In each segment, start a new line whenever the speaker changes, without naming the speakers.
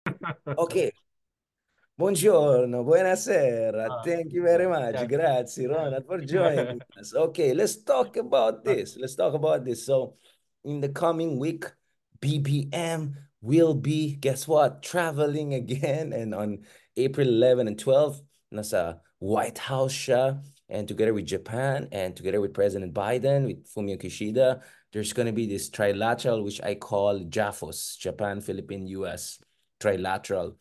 Okay. Buongiorno, buonasera. Thank you very much.
Yeah,
Grazie,
yeah.
Ronald, for joining us. Okay, let's talk about this. Let's talk about this. So, in the coming week, BBM will be, guess what, traveling again. And on April 11 and 12, nasa White House siya. And together with Japan and together with President Biden, with Fumio Kishida, there's going to be this trilateral, which I call JAFOS, Japan, Philippine, US trilateral.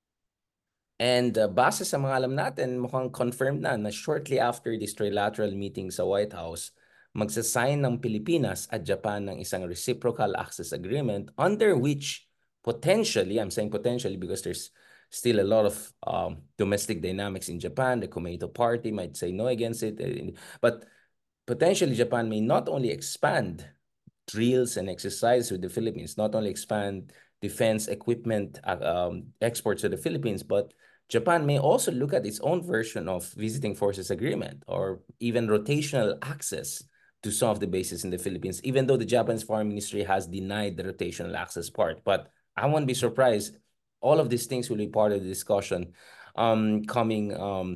And base sa mga alam natin, mukhang confirmed na shortly after this trilateral meeting sa White House, magsasign ng Pilipinas at Japan ng isang reciprocal access agreement under which potentially, I'm saying potentially because there's still a lot of domestic dynamics in Japan. The Kumaito Party might say no against it. But potentially Japan may not only expand drills and exercise with the Philippines, not only expand defense equipment exports to the Philippines, but Japan may also look at its own version of visiting forces agreement or even rotational access to some of the bases in the Philippines, even though the Japanese foreign ministry has denied the rotational access part. But I won't be surprised. All of these things will be part of the discussion coming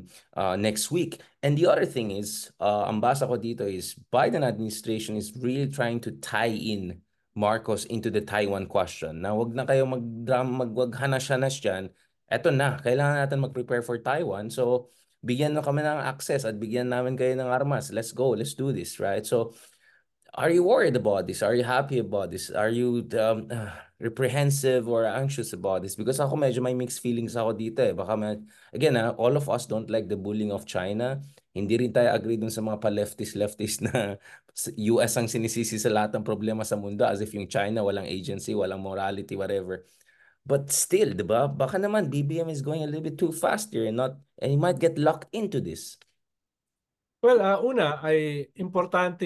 next week. And the other thing is, ang basa ko dito is Biden administration is really trying to tie in Marcos into the Taiwan question. Na wag na kayo magwaghanas-hanas dyan. Eto na, kailangan natin mag-prepare for Taiwan. So, bigyan na kami ng access at bigyan namin kayo ng armas. Let's go, let's do this, right? So, are you worried about this? Are you happy about this? Are you reprehensive or anxious about this? Because ako medyo may mixed feelings ako dito eh. Baka again, all of us don't like the bullying of China. Hindi rin tayo agree dun sa mga pa-leftist na US ang sinisisi sa lahat ng problema sa mundo as if yung China walang agency, walang morality, whatever. But still, di ba? Baka naman BBM is going a little bit too fast here and he might get locked into this.
Well, una ay importante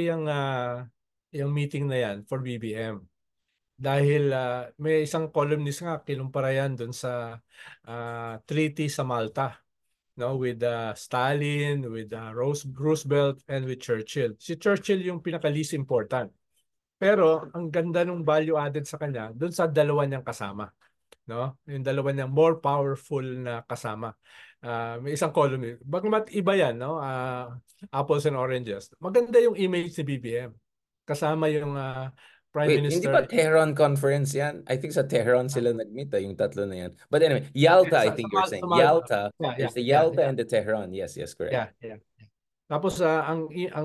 yung meeting na yan for BBM. Dahil may isang columnist nga kinumpara yan doon sa treaty sa Malta, no, with Stalin, with Roosevelt, and with Churchill. Si Churchill yung pinaka-least important. Pero ang ganda ng value added sa kanya doon sa dalawa niyang kasama, no? Yung dalawa niyang more powerful na kasama. May isang column. Bagamat iba yan, no? Apples and oranges. Maganda yung image ni BBM. Kasama yung Prime
Wait, hindi
Minister.
ba Tehran conference yan? I think sa Tehran sila nagmeet, yung tatlo na yan. But anyway, Yalta, I think you're
Sa
saying.
Malta.
Yalta,
Yeah, yeah,
there's the
yeah,
Yalta
yeah.
and the Tehran. Yes, yes, correct.
Yeah, yeah. Tapos ang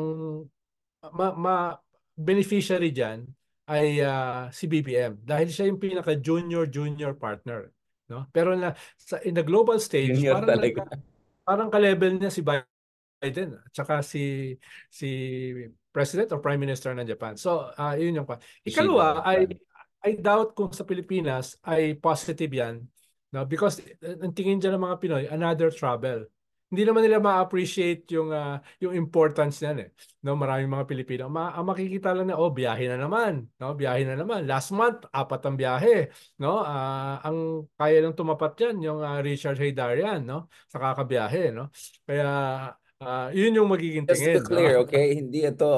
beneficiary diyan ay si BBM dahil siya yung pinaka junior partner, no? Pero in the global stage
Junior talaga.
parang ka-level niya si Biden at saka si President or Prime Minister ng Japan. So yun yung
Ishida.
ikalawa I doubt kung sa Pilipinas ay positive yan, no? Because ang tingin dyan ng mga Pinoy, another trouble. Hindi naman nila ma-appreciate yung importance niyan eh. No, maraming mga Pilipino. Ang makikita lang na biyahe na naman, no? Biyahe na naman. Last month, 4 ang biyahe, no? Ang kaya lang tumapat diyan yung Richard Haydarian, no? Sa kakabiyahe, no? Kaya yun yung magiging
Just to be
tingin, no?
clear, okay? Hindi ito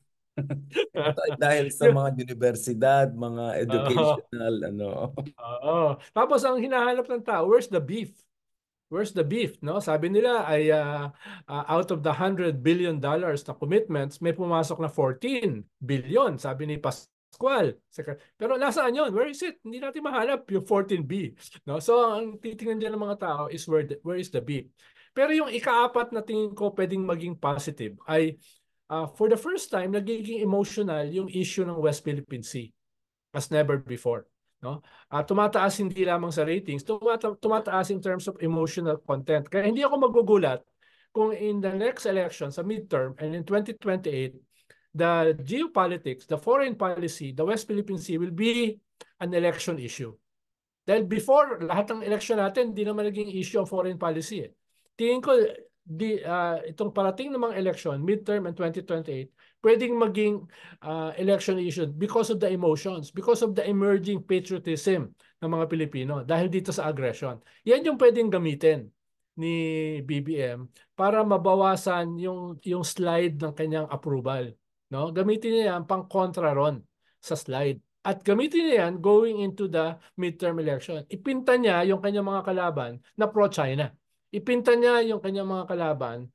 ito ay dahil sa mga universidad, mga
Oo.
educational, ano.
Oo. Tapos ang hinahanap ng tao, where's the beef? Where's the beef, no? Sabi nila ay out of the $100 billion na commitments, may pumasok na 14 billion, sabi ni Pascual. Pero nasaan yun? Where is it? Hindi natin mahanap yung 14B, no? So ang titingnan diyan ng mga tao is where is the beef? Pero yung ikaapat na tingin ko pwedeng maging positive ay for the first time nagiging emotional yung issue ng West Philippine Sea as never before, no? Tumataas hindi lamang sa ratings, tumataas in terms of emotional content. Kaya hindi ako magugulat kung in the next election sa midterm and in 2028 the geopolitics, the foreign policy, the West Philippine Sea will be an election issue. Dahil before, lahat ng election natin, hindi naman naging issue ang foreign policy. Tingin ko, itong parating ng mga election, midterm and 2028, pwedeng maging election issue because of the emotions, because of the emerging patriotism ng mga Pilipino dahil dito sa aggression. Yan yung pwedeng gamitin ni BBM para mabawasan yung slide ng kanyang approval. No? Gamitin niya yan pang kontra ron sa slide. At gamitin niya yan going into the midterm election. Ipinta niya yung kanyang mga kalaban na pro-China. Ipinta niya yung kanyang mga kalaban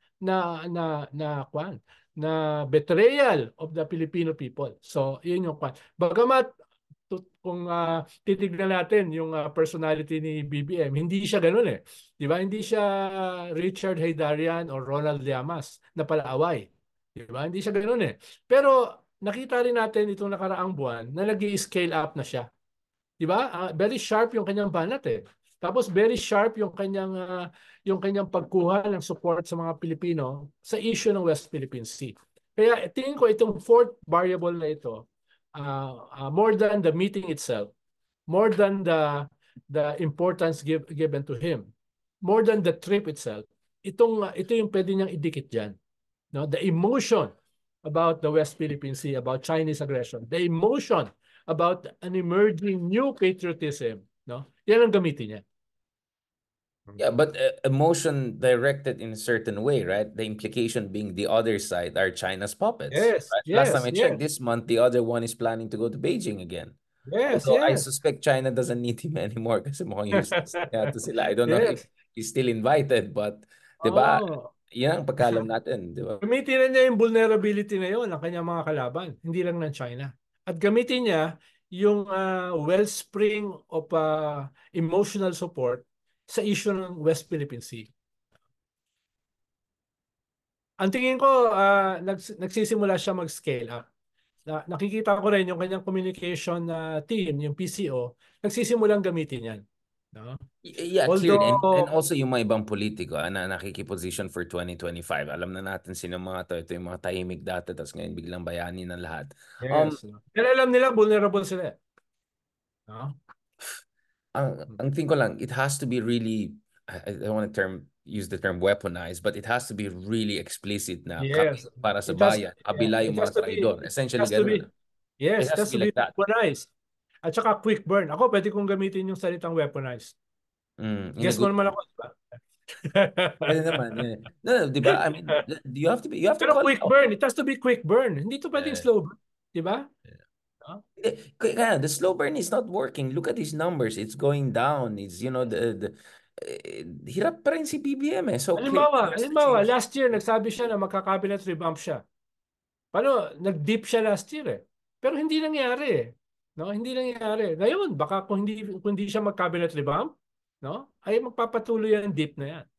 na betrayal of the Filipino people. So, yun yung kwan. Bagamat kung titignan natin yung personality ni BBM, hindi siya ganoon eh. 'Di ba? Hindi siya Richard Haydarian or Ronald Llamas na palaaway. 'Di ba? Hindi siya ganoon eh. Pero nakita rin natin itong nakaraang buwan na nag-i-scale up na siya. 'Di ba? Very sharp yung kanyang banat eh. Tapos very sharp yung kanyang pagkuha ng support sa mga Pilipino sa issue ng West Philippine Sea. Kaya tingin ko itong fourth variable na ito, more than the meeting itself, more than the importance given to him, more than the trip itself, ito yung pwede niyang idikit diyan. No? The emotion about the West Philippine Sea, about Chinese aggression, the emotion about an emerging new patriotism, no? Yan ang gamitin niya.
Yeah, but emotion directed in a certain way, right? The implication being the other side are China's puppets.
Yes,
Right? Last time
yes,
I checked,
yes.
this month, the other one is planning to go to Beijing again.
Yes,
Although I
yes.
suspect China doesn't need him anymore kasi mukhang useless na yata sila. I don't know if
Yes.
he's still invited, but, di ba,
Oh.
yan ang pagkalam natin, di ba?
Gamitin na niya yung vulnerability na yun ng kanyang mga kalaban, hindi lang ng China. At gamitin niya yung wellspring of emotional support sa issue ng West Philippine Sea. Ang tingin ko, nagsisimula siya mag-scale up. Nakikita ko rin yung kanyang communication team, yung PCO, nagsisimulang gamitin yan. No?
Yeah, clearly. And
Although,
also yung mga ibang politiko na nakikiposition for 2025. Alam na natin sino mga to. Ito yung mga tahimik dati tapos ngayon biglang bayani ng lahat.
yes. Pero alam nila, vulnerable sila. No?
Ang thing ko lang, it has to be really, I don't want to use the term weaponized, but it has to be really explicit na kami
Yes.
para sa
It has,
bayan, kabila
it
yung
has
mga
to be,
traidor.
it
Essentially,
has to
ganun.
be,
It
yes, it
has to
has
be
to be
like that.
weaponized. At saka quick burn. Ako, pwede kong gamitin yung salitang weaponized.
In a
Guess mo
good
naman
way.
ako, diba?
Pwede naman. Yeah. No, di ba? I mean, you have to
Pero
call it
quick
out.
burn, it has to be quick burn. Hindi to pwedeng
Yeah.
slow burn. Di ba? No?
Kaya the slow burn is not working. Look at these numbers. It's going down. It's, hirap pa rin si BBM eh. So clearly he has to
Halimbawa,
change.
last year, nagsabi siya na magka-cabinet revamp siya. Paano? Nag-deep siya last year eh. Pero hindi nangyari eh. No, hindi nangyari. Ngayon, baka kung hindi siya mag-cabinet revamp, no? Ay magpapatuloy ang deep na yan.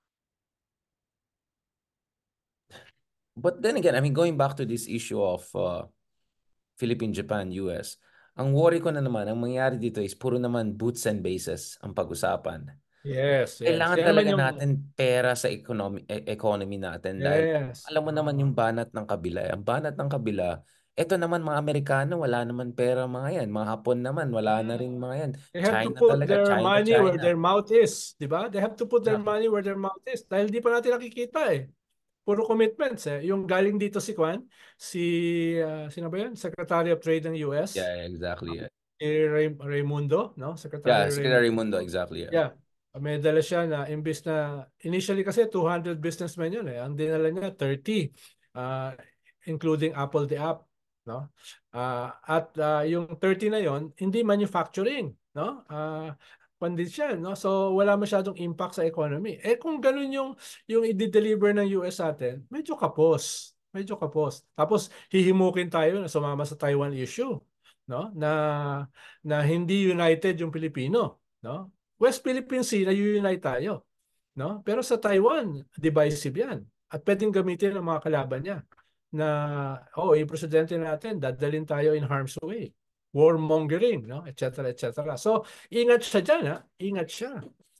But then again, I mean, going back to this issue of Philippines, Japan, US, ang worry ko na naman, ang mangyayari dito is puro naman boots and bases ang pag-usapan.
Yes, yes.
Kailangan
Yan naman
talaga
yung
natin pera sa economy natin dahil
yes.
alam mo naman yung banat ng kabila. Ang banat ng kabila, eto naman mga Amerikano, wala naman pera mga yan. Mga Hapon naman, wala na rin mga yan.
They have to
China
put
talaga,
their
China,
money where
China.
their mouth is, 'di ba? They have to put their
Exactly.
money where their mouth is. Dahil di pa natin nakikita eh. Puro commitments eh. Yung galing dito si Kwan, sino ba 'yan? Secretary of Trade ng US,
Yeah, exactly. Yeah,
si Raimundo, no?
yeah,
Secretary
Secretary
Raimundo.
Mundo, exactly. Yeah.
Yeah. May dala siya na imbis na initially kasi 200 businessmen yun eh. Ang dinala niya 30 including Apple the app, no? At yung 30 na yon hindi manufacturing, no? Kundi siya, no? So wala masyadong impact sa economy. Eh kung ganun yung i-deliver ng US sa atin, medyo kapos. Medyo kapos. Tapos hihimukin tayo na sumama sa Taiwan issue, no? Na hindi united yung Pilipino, no? West Philippine Sea, na-unite tayo. No? Pero sa Taiwan, divisive yan. At pwedeng gamitin ng mga kalaban niya na, yung presidente natin, dadalhin tayo in harm's way. Warmongering, no? Et cetera, et cetera. So, ingat siya dyan, ha? Ingat siya.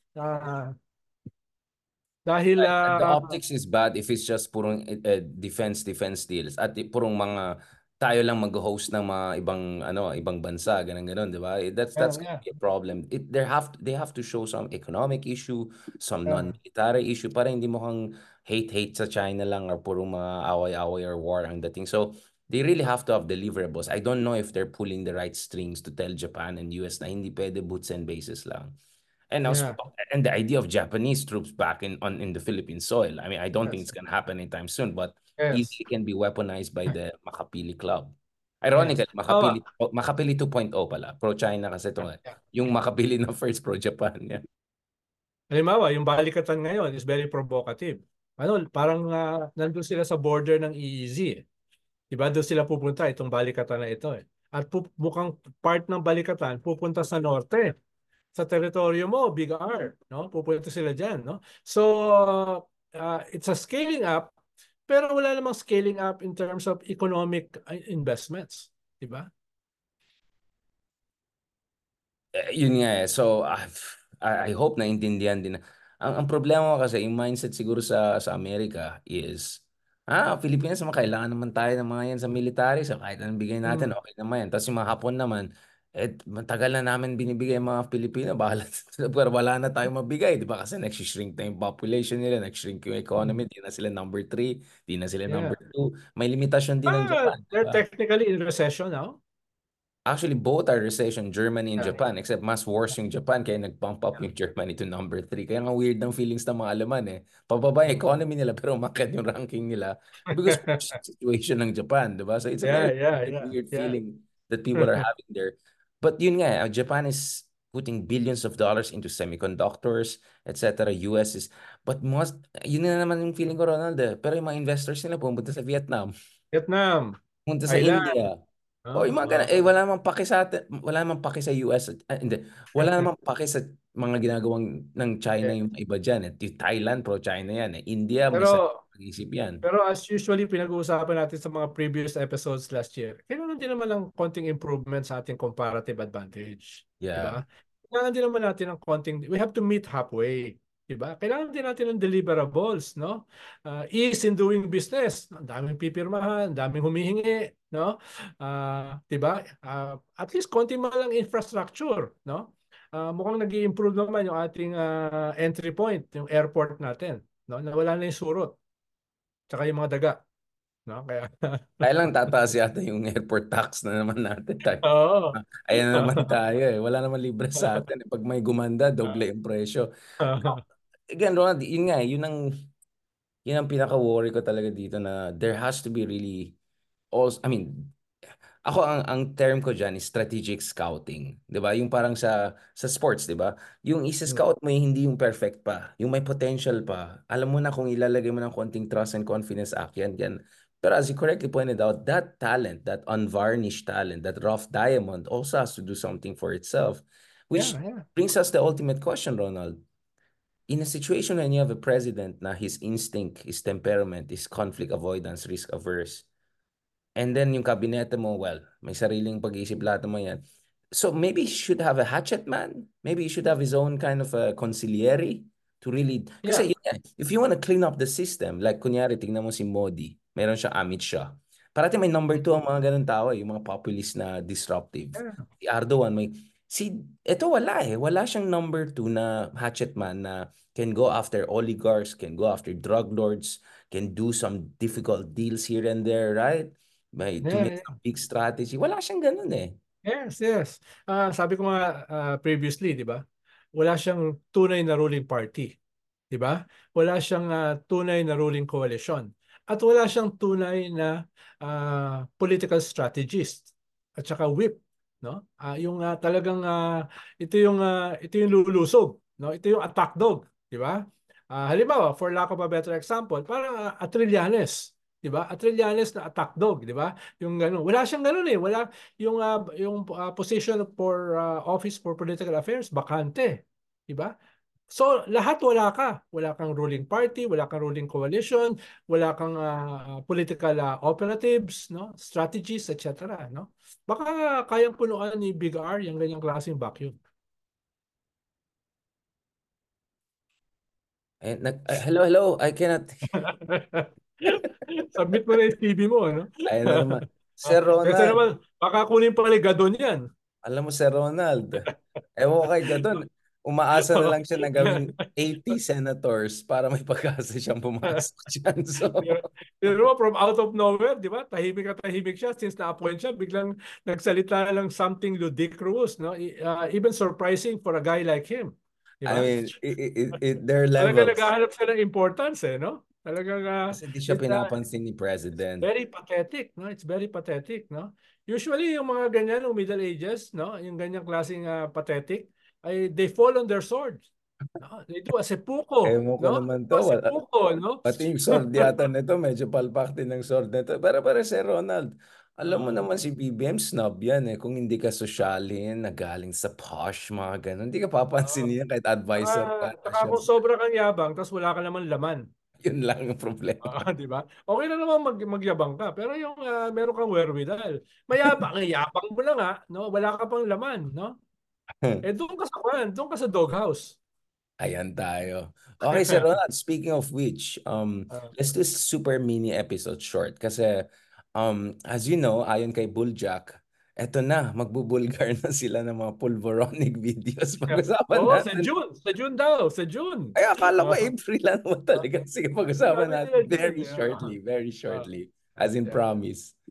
Dahil,
The optics is bad if it's just purong defense deals at purong mga tayo lang mag-host ng mga ibang bansa ganun, 'di ba? That's gonna
yeah,
be a problem. They have to show some economic issue, some
yeah,
non-military issue para hindi mo kang hate sa China lang or purong mga away-away or war ang dating. So they really have to have deliverables. I don't know if they're pulling the right strings to tell Japan and US na hindi pwede boots and bases lang. And also,
yeah,
and the idea of Japanese troops back in the Philippine soil. I mean, I don't think
yes,
it's gonna happen anytime soon, but
yes.
easily can be weaponized by the Makapili Club.
Yes.
Ironically,
Oh,
Makapili 2.0 pala. Pro-China kasi ito nga.
yeah.
Yung Makapili na first pro-Japan. Yan.
Halimbawa, yung balikatan ngayon is very provocative. Ano, parang nandun sila sa border ng EEZ. Diba? Doon sila pupunta itong balikatan na ito eh. At mukhang part ng balikatan pupunta sa norte, sa teritoryo mo, Big R, no? Pupunta sila diyan, no? So, it's a scaling up, pero wala namang scaling up in terms of economic investments, 'di ba?
Yun nga eh. So, I hope naintindihan din. Ang problema ko kasi, yung mindset siguro sa Amerika is, Pilipinas naman, kailangan naman tayo ng mga yan sa military. So, kahit anong bigay natin,
Mm.
okay naman yan. Tapos yung mga Hapon naman, matagal na namin binibigay yung mga Pilipino. Bahala, pero wala na tayong mabigay. Di ba? Kasi nag-shrink na yung population nila, nag-shrink yung economy. Di na sila number 3, di na sila
Yeah.
number 2. May limitasyon din ng Japan. Di
They're
ba?
technically in recession now.
Actually, both are recession, Germany and
Yeah.
Japan, except mas worse yung Japan, kaya nag-bump up yung Germany to number 3. Kaya nga weird ng feelings ng mga Alaman eh. Pababa yung
Mm.
economy nila, pero umakyat yung ranking nila because worse situation ng Japan, di ba? So it's a
Yeah,
very
yeah,
weird,
yeah,
weird
yeah.
feeling that people are having there. But yun nga, Japan is putting billions of dollars into semiconductors, etc. US is, but yun na naman yung feeling ko, Ronald, eh. Pero yung mga investors nila pumunta sa Vietnam,
Vietnam,
pumunta sa
Thailand.
India. O
Oh,
yung mga ganun,
oh.
wala namang paki sa atin, wala namang paki sa US, hindi, wala namang paki sa mga ginagawang ng China
Eh,
yung iba dyan. Yung Thailand, pro-China yan. India, may sarili
Pero
pag-isip yan.
Pero as usually pinag-uusapan natin sa mga previous episodes last year, kailangan din naman ng konting improvement sa ating comparative advantage. Di
Yeah.
ba? Kailangan din naman natin ng konting, we have to meet halfway. Di ba? Kailangan din natin ng deliverables, no? Ease in doing business. Ang daming pipirmahan, ang daming humihingi, no? Di ba? At least konti man lang infrastructure, no? Mukhang nag-i-improve naman yung ating entry point, yung airport natin, no? Nawala na yung surot. Tsaka yung mga daga, no? Kaya
Kaya lang tataas yata yung airport tax na naman natin tayo.
oo.
Ayan na naman tayo eh. Wala naman libre sa atin. Pag may gumanda, doble yung presyo. Again, Ronald, yun nga, yun ang pinaka-worry ko talaga dito na there has to be really also, I mean, ako ang term ko diyan is strategic scouting, 'di ba? Yung parang sa sports, 'di ba? Yung isa-scout mo yung hindi yung perfect pa, yung may potential pa. Alam mo na kung ilalagay mo ng konting trust and confidence yan, yan. Pero as you correctly pointed out, that talent, that unvarnished talent, that rough diamond also has to do something for itself, which
Yeah, yeah.
brings us the ultimate question, Ronald. In a situation when you have a president na his instinct, his temperament, his conflict avoidance, risk averse, and then yung kabinete mo, well, may sariling pag-iisip lahat naman yan. So maybe he should have a hatchet man. Maybe he should have his own kind of a consigliere to really...
Yeah.
Kasi yun yan, if you want to clean up the system, like kunyari, tingnan mo si Modi, meron siya Amit Shah. Parati may number two ang mga ganun tao, yung mga populist na disruptive.
Yeah.
Si Erdogan, ito wala eh. Wala siyang number two na hatchet man na can go after oligarchs, can go after drug lords, can do some difficult deals here and there, right? To
Yeah,
make
yeah.
some big strategy. Wala siyang ganun eh.
Yes, yes. Sabi ko nga previously, di ba? Wala siyang tunay na ruling party. Di ba? Wala siyang tunay na ruling coalition. At wala siyang tunay na political strategist at saka whip, no? Yung talagang ito yung lulusob, no? Ito yung attack dog, di ba? Halimbawa, for lack of a better example, parang Atrillanes, di ba? Atrillanes na attack dog, di ba? Yung gano'n. Wala siyang gano'n eh. Wala yung position for office for political affairs bakante, di ba? So, lahat wala ka. Wala kang ruling party, wala kang ruling coalition, wala kang political operatives, no? Strategies, etc. No? Baka kayang punuan ni Big R yung ganyang klaseng vacuum.
Hello, hello. I cannot...
Submit mo na yung CV mo, ano?
Ayan na naman. Sir
Kasi
Ronald.
naman, baka kunin pa ligadon yan.
Alam mo, Sir Ronald. Ewan ko kay Gadon. Umaasa na lang siya na gawing 80 senators para may pag-asa siyang pumasok dyan. So,
Pero from out of nowhere, di ba? Tahimik at tahimik siya since na-appoint siya. Biglang nagsalita lang something ludicrous, no? Even surprising for a guy like him. Di
I
ba?
mean, there are
Talaga
levels.
naghahanap siya ng importance eh, no? Talagang
Kasi di siya pinapansin ni President.
very pathetic, no? It's very pathetic, no? Usually, yung mga ganyan, yung Middle Ages, no? Yung ganyang klaseng pathetic, ay they fall on their swords. No? They do a seppuku,
Ewan ko
no?
naman
Do
to.
a seppuku, no?
Pati yung sword yata nito, medyo palpak din ng sword nito. Pero Sir Ronald, alam mo
Ah,
naman si BBM snob yan eh. Kung hindi ka sosyalin, nagaling sa posh, mga ganun, hindi ka papansin
ah.
niya kahit
Saka,
advisor ka na
saka
siya.
kung sobra kang yabang, tapos wala ka naman laman.
Yun lang ang problema.
Di ba? Okay na naman magyabang ka, pero yung meron kang wherewithal. Mayabang, yabang mo lang no? Wala ka pang laman, no? Doon ka sa doon ka sa doghouse.
Ayan tayo. Okay, Sir Ronald, speaking of which,
Ah,
let's do super mini episode short. Kasi, as you know, ayon kay Bulljack, eto na, magbubulgar na sila ng mga pulvoronic videos. Pag-usapan
Oo,
natin.
Sa June daw, sa June.
Ay, akala ko
Ah,
April lang naman
ah,
talaga. Sige, pag-usapan
sabi
natin
nila June.
very shortly,
Ah,
as in
yeah.
promise.